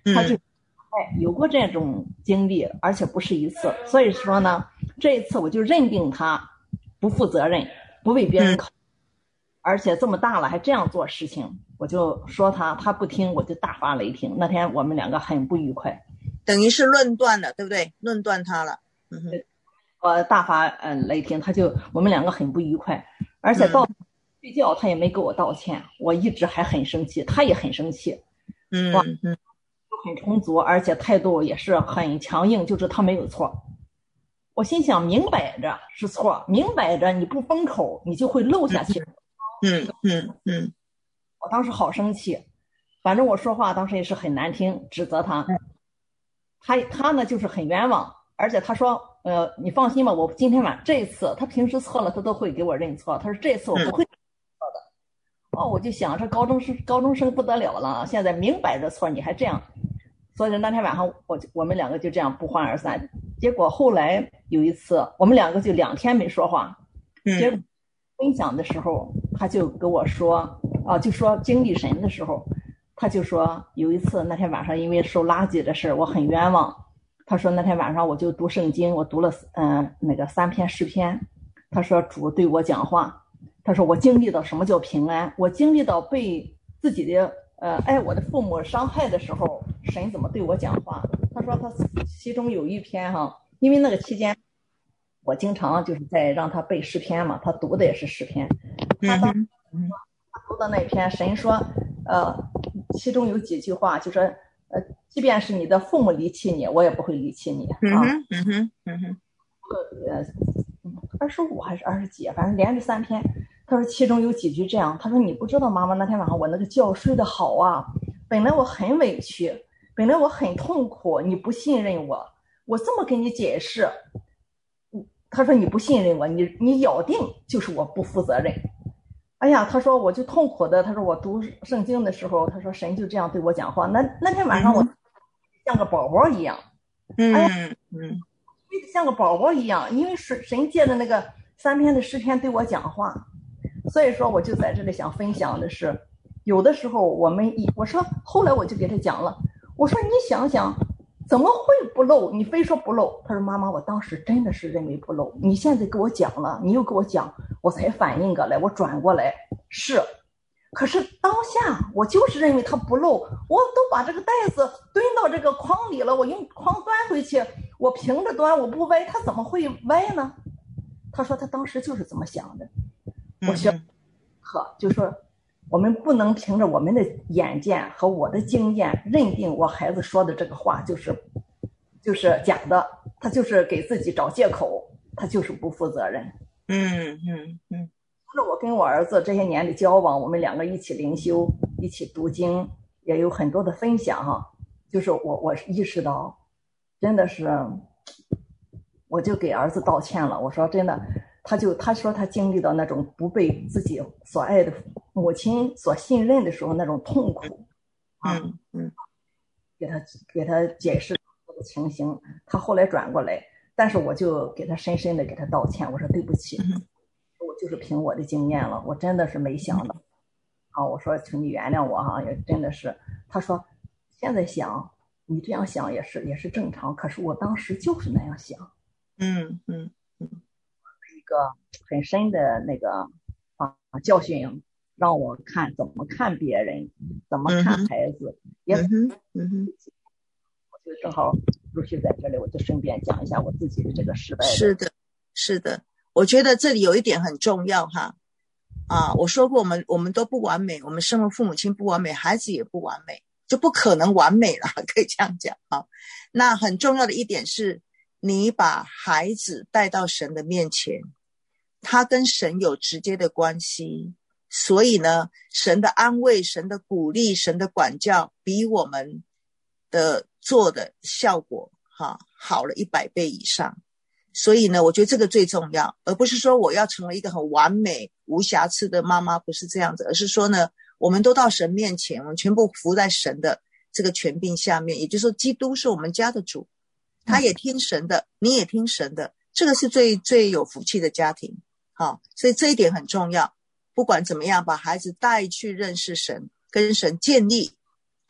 他就哎有过这种经历，而且不是一次。所以说呢，这一次我就认定他不负责任，不为别人考虑，而且这么大了还这样做事情，我就说他，他不听，我就大发雷霆。那天我们两个很不愉快， 等于是论断了，对不对？论断他了。嗯哼， 我大发呃雷霆，他就我们两个很不愉快，而且到睡觉他也没给我道歉，我一直还很生气，他也很生气。 嗯嗯， 很充足，而且态度也是很强硬，就是他没有错。我心想，明摆着是错，明摆着你不封口，你就会漏下去。 嗯嗯嗯， 我当时好生气，反正我说话当时也是很难听，指责他。他他呢就是很冤枉，而且他说，呃，你放心吧，我今天晚这一次，他平时错了他都会给我认错，他说这次我不会错的。哦，我就想这高中生高中生不得了了，现在明摆着错你还这样。所以那天晚上我我们两个就这样不欢而散。结果后来有一次我们两个就两天没说话，结果分享的时候他就跟我说啊，就说经历神的时候，他就说有一次那天晚上因为收垃圾的事我很冤枉，他说那天晚上我就读圣经，我读了嗯、呃、那个三篇诗篇，他说主对我讲话，他说我经历到什么叫平安，我经历到被自己的呃爱我的父母伤害的时候神怎么对我讲话。他说他其中有一篇哈，因为那个期间我经常就是在让他背诗篇嘛，他读的也是诗篇，他当他读的那篇神说呃其中有几句话就说呃即便是你的父母离弃你我也不会离弃你啊。 嗯哼嗯哼嗯哼呃二十五还是二十几，反正连着三篇。他说其中有几句这样，他说你不知道妈妈那天晚上我那个觉睡得好啊，本来我很委屈，本来我很痛苦，你不信任我，我这么跟你解释，他说你不信任我，你你咬定就是我不负责任。哎呀，他说我就痛苦的，他说我读圣经的时候，他说神就这样对我讲话，那那天晚上我像个宝宝一样， 嗯哎呀嗯， 像个宝宝一样，因为神借的那个三篇的诗篇对我讲话。所以说我就在这里想分享的是，有的时候我们我说后来我就给他讲了，我说你想想怎么会不漏，你非说不漏。他说妈妈我当时真的是认为不漏，你现在给我讲了，你又给我讲，我才反应过来，我转过来是，可是当下我就是认为它不漏，我都把这个袋子蹲到这个筐里了，我用筐端回去，我平着端我不歪，它怎么会歪呢？他说他当时就是这么想的。我学课就说我们不能凭着我们的眼见和我的经验认定我孩子说的这个话就是就是假的，他就是给自己找借口，他就是不负责任。 嗯嗯嗯。 那我跟我儿子这些年的交往，我们两个一起灵修，一起读经，也有很多的分享哈。就是我我意识到，真的是，我就给儿子道歉了。我说真的。他就他说他经历到那种不被自己所爱的母亲所信任的时候那种痛苦， 嗯嗯， 给他给他解释这个情形，他后来转过来，但是我就给他深深的给他道歉，我说对不起， 嗯、 我就是凭我的经验了，我真的是没想到，啊，我说请你原谅我哈，也真的是，他说现在想你这样想也是也是正常，可是我当时就是那样想， 嗯嗯嗯。 一个很深的那个啊教训，让我看怎么看别人，怎么看孩子，嗯、也嗯哼嗯哼， 我就正好陆续在这里，我就顺便讲一下我自己的这个失败的。 是的，是的，我觉得这里有一点很重要哈，啊，我说过我们我们都不完美，我们身为父母亲不完美，孩子也不完美，就不可能完美了，可以这样讲啊。那很重要的一点是，你把孩子带到神的面前，他跟神有直接的关系，所以呢，神的安慰、神的鼓励、神的管教比我们的做的效果哈好了一百倍以上。所以呢，我觉得这个最重要，而不是说我要成为一个很完美无瑕疵的妈妈，不是这样子，而是说呢，我们都到神面前，我们全部服在神的这个权柄下面，也就是说基督是我们家的主，他也听神的，你也听神的，这个是最最有福气的家庭。好，所以这一点很重要，不管怎么样把孩子带去认识神，跟神建立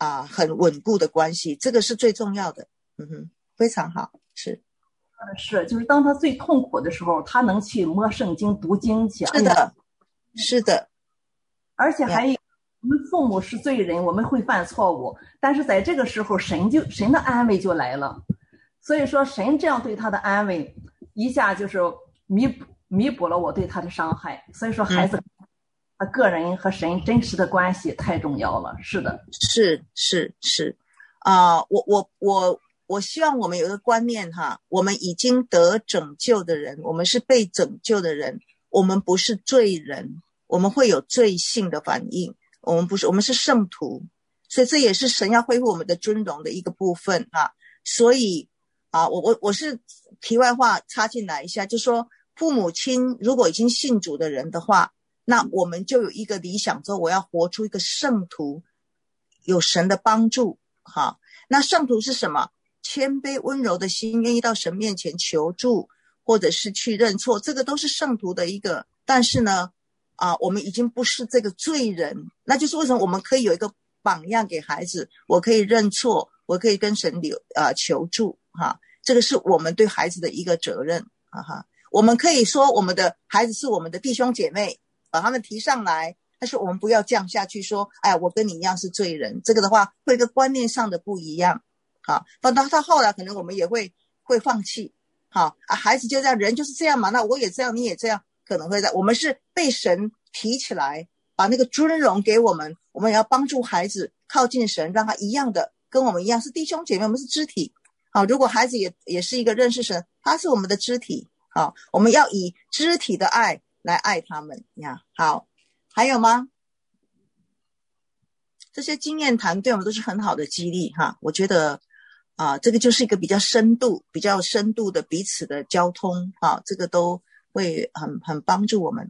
啊、呃、很稳固的关系，这个是最重要的。嗯哼，非常好，是。 是，就是当他最痛苦的时候，他能去摸圣经、读经去。 是的，是的。 而且还有，我们父母是罪人，我们会犯错误，但是在这个时候，神就神的安慰就来了。所以说，神这样对他的安慰，一下就是弥补弥补了我对他的伤害。所以说，孩子他个人和神真实的关系太重要了。是的， 是是是，啊、呃，我我我。我希望我们有一个观念哈，我们已经得拯救的人，我们是被拯救的人，我们不是罪人，我们会有罪性的反应，我们不是，我们是圣徒，所以这也是神要恢复我们的尊荣的一个部分啊。所以啊，我我我是题外话插进来一下，就说父母亲如果已经信主的人的话，那我们就有一个理想，说我要活出一个圣徒，有神的帮助哈。那圣徒是什么？谦卑温柔的心，愿意到神面前求助，或者是去认错，这个都是圣徒的一个。但是呢啊，我们已经不是这个罪人，那就是为什么我们可以有一个榜样给孩子，我可以认错，我可以跟神留呃求助哈，这个是我们对孩子的一个责任啊哈。我们可以说我们的孩子是我们的弟兄姐妹，把他们提上来，但是我们不要降下去说，哎，我跟你一样是罪人，这个的话会有一个观念上的不一样。好，放到他后来可能我们也会会放弃。好啊，孩子就这样，人就是这样嘛，那我也这样，你也这样，可能会在。我们是被神提起来，把那个尊荣给我们，我们也要帮助孩子靠近神，让他一样的跟我们一样是弟兄姐妹，我们是肢体。好，如果孩子也也是一个认识神，他是我们的肢体。好，我们要以肢体的爱来爱他们呀。好，还有吗？这些经验谈对我们都是很好的激励哈，我觉得。啊，这个就是一个比较深度、比较深度的彼此的交通啊，这个都会很很帮助我们。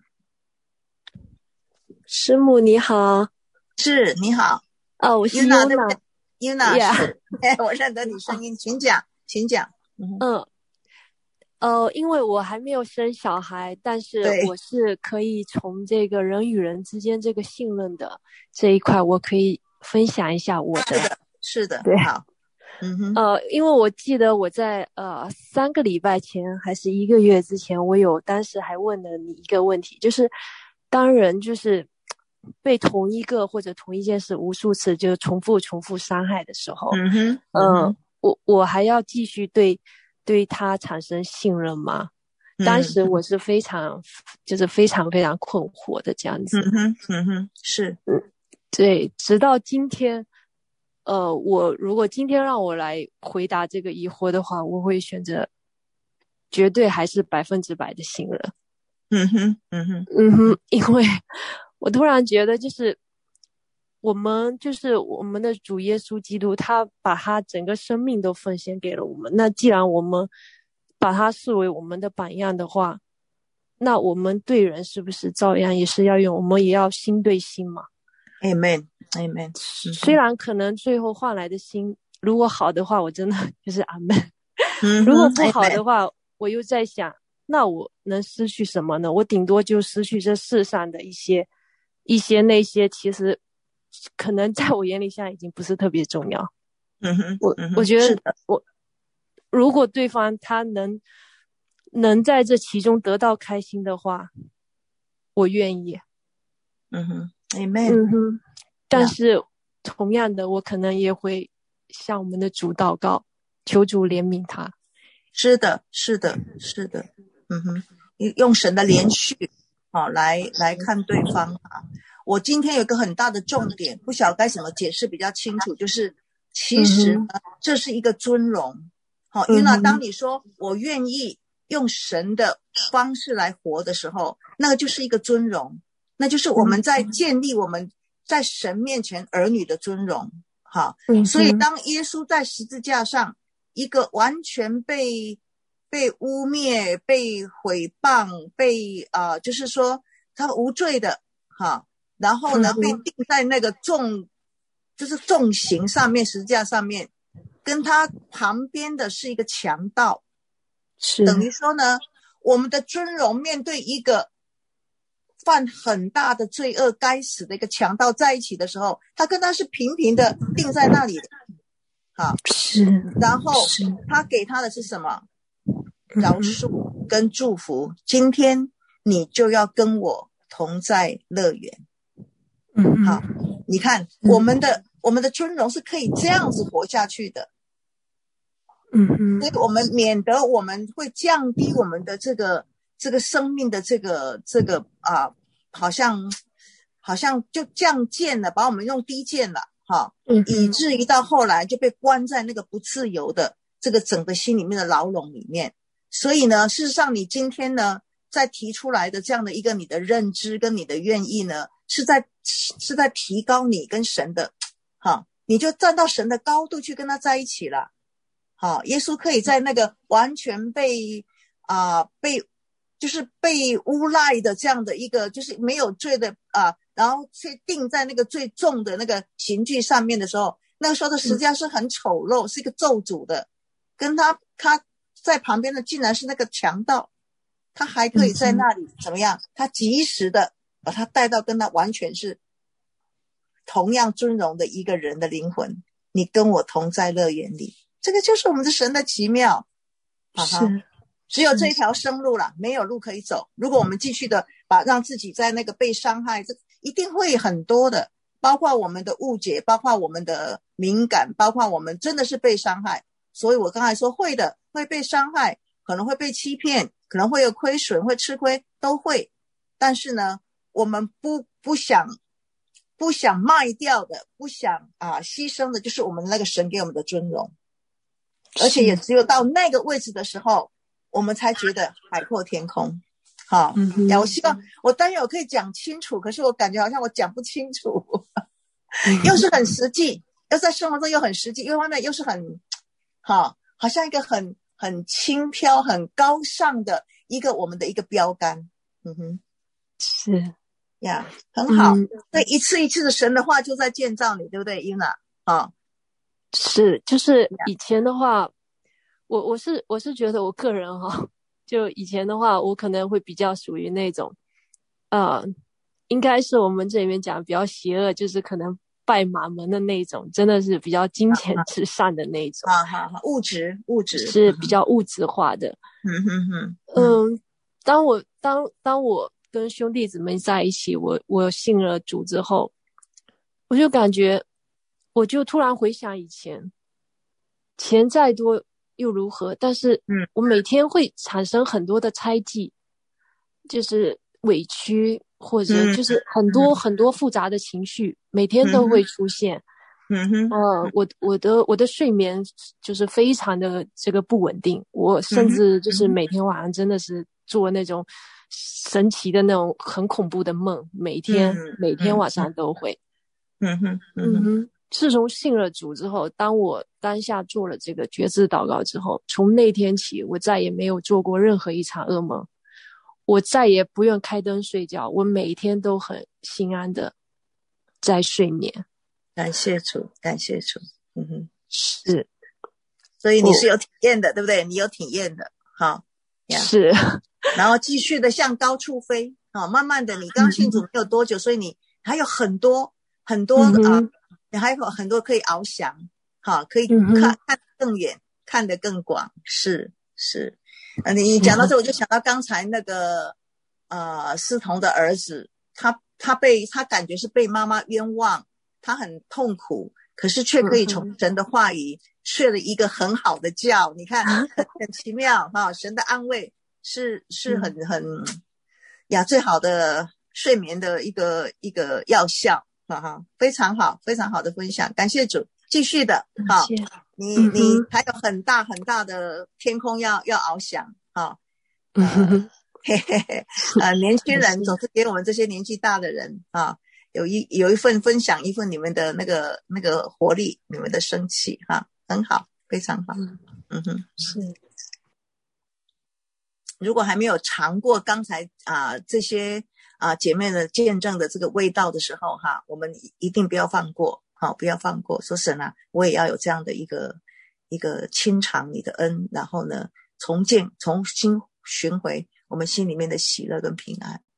师母你好。 是，你好。 哦，我是 Yuna。 Yuna 是，哎，我认得你声音，请讲，请讲。 嗯，嗯呃，因为我还没有生小孩，但是我是可以从这个人与人之间这个信任的这一块，我可以分享一下我的。 是的，是的， 对， 好。嗯哼， 呃，因为我记得我在呃三个礼拜前还是一个月之前，我有当时还问了你一个问题，就是当人就是被同一个或者同一件事无数次就重复重复伤害的时候， 嗯哼， 嗯、呃，我我还要继续对对他产生信任吗？ 嗯、 当时我是非常就是非常非常困惑的这样子。 嗯哼，嗯哼，是， 嗯，对，直到今天。呃，我如果今天让我来回答这个疑惑的话，我会选择绝对还是百分之百的信任。 嗯哼，嗯哼， 嗯哼，因为我突然觉得，就是我们就是我们的主耶稣基督，他把他整个生命都奉献给了我们。那既然我们把他视为我们的榜样的话，那我们对人是不是照样也是要用？我们也要心对心嘛。 Amen, Amen。 虽然可能最后换来的心，如果好的话，我真的就是阿们。 嗯， 如果不好的话，我又在想，那我能失去什么呢？我顶多就失去这世上的一些、一些那些，其实可能在我眼里现在已经不是特别重要。 嗯哼， 我嗯哼我觉得我如果对方他能能在这其中得到开心的话，我愿意。 嗯哼。Amen。 嗯哼，但是同样的，我可能也会向我们的主祷告，求主怜悯他。 是的，是的，是的。嗯哼，用神的连续啊、哦、来来看对方啊。我今天有一个很大的重点，不晓得该怎么解释比较清楚，就是其实呢，嗯、这是一个尊荣。好、哦，因为当你说我愿意用神的方式来活的时候，那个就是一个尊荣。那就是我们在建立我们在神面前儿女的尊荣，哈，所以当耶稣在十字架上，一个完全被被污蔑、被毁谤、被啊、呃，就是说他无罪的，哈，然后呢被钉在那个重，就是重刑上面，十字架上面，跟他旁边的是一个强盗， 是等于说呢，我们的尊荣面对一个犯很大的罪恶该死的一个强盗在一起的时候，他跟他是平平的定在那里的。好， 是， 然后他给他的是什么？饶恕跟祝福。今天你就要跟我同在乐园。 嗯， 好，你看我们的、嗯、我们的尊荣是可以这样子活下去的。 嗯哼， 所以我们免得我们会降低我们的这个这个生命的这个这个啊、呃，好像好像就降贱了，把我们用低贱了哈，以至于到后来就被关在那个不自由的这个整个心里面的牢笼里面。所以呢，事实上你今天呢在提出来的这样的一个你的认知跟你的愿意呢，是在是在提高你跟神的哈，你就站到神的高度去跟他在一起了。好，耶稣可以在那个完全被啊、呃、被就是被诬赖的这样的一个就是没有罪的啊、呃，然后去定在那个最重的那个刑具上面的时候，那个时候的十字架是很丑陋，是一个咒诅的，跟他他在旁边的竟然是那个强盗，他还可以在那里怎么样？他及时的把他带到跟他完全是同样尊荣的一个人的灵魂，你跟我同在乐园里。这个就是我们的神的奇妙，好好，只有这一条生路了，没有路可以走。如果我们继续的把让自己在那个被伤害，这一定会很多的，包括我们的误解，包括我们的敏感，包括我们真的是被伤害。所以我刚才说会的，会被伤害，可能会被欺骗，可能会有亏损，会吃亏，都会。但是呢，我们不不想不想卖掉的，不想啊牺牲的，就是我们那个神给我们的尊荣。而且也只有到那个位置的时候，我们才觉得海阔天空。好，嗯、呀，我希望我当然我可以讲清楚，可是我感觉好像我讲不清楚，又是很实际，又在生活中又很实际，一方面又是很好，好像一个很很轻飘、很高尚的一个我们的一个标杆。嗯哼， 是呀，很好。那、嗯、一次一次的神的话就在建造你，对不对 ，Yuna？ 啊。 是，就是以前的话，我我是我是觉得我个人哈，就以前的话，我可能会比较属于那种，呃，应该是我们这里面讲比较邪恶，就是可能拜马门的那种，真的是比较金钱至上的那种， 啊哈哈，物质物质是比较物质化的。 嗯哼哼， 嗯，当我当当我跟兄弟姊妹在一起，我我信了主之后，我就感觉。我就突然回想以前，钱再多又如何？但是，嗯，我每天会产生很多的猜忌，就是委屈，或者就是很多、嗯、很多复杂的情绪，每天都会出现。 嗯哼， 呃，我我的我的睡眠就是非常的这个不稳定，我甚至就是每天晚上真的是做那种神奇的那种很恐怖的梦，每天、嗯、每天晚上都会。 嗯哼， 嗯哼。自从信了主之后，当我当下做了这个决志祷告之后，从那天起，我再也没有做过任何一场噩梦，我再也不用开灯睡觉，我每天都很心安的在睡眠。 感谢主，感谢主。嗯哼， 是， 所以你是有体验的，对不对？你有体验的，好， 是， 然后继续的向高处飞，好，慢慢的，你刚信主没有多久，嗯、所以你还有很多很多、嗯、啊。你还有很多可以翱翔，好，可以看、嗯、看得更远，看得更广，是是。呃，你讲到这，我就想到刚才那个呃思彤的儿子，他他被他感觉是被妈妈冤枉，他很痛苦，可是却可以从神的话语睡了一个很好的觉。你看，很很奇妙哈，神的安慰是是很很呀最好的睡眠的一个一个药效。哈哈，非常好，非常好的分享，感谢主，继续的，好，你你还有很大很大的天空要要翱翔，好，呃，嘿嘿嘿，呃，年轻人总是给我们这些年纪大的人啊，有一有一份分享，一份你们的那个那个活力，你们的生气，哈，很好，非常好，嗯哼， 是。 如果还没有尝过刚才啊这些。啊，姐妹的见证的这个味道的时候哈，我们一定不要放过，好，不要放过。说神啊，我也要有这样的一个一个清偿你的恩，然后呢，重建、重新寻回我们心里面的喜乐跟平安。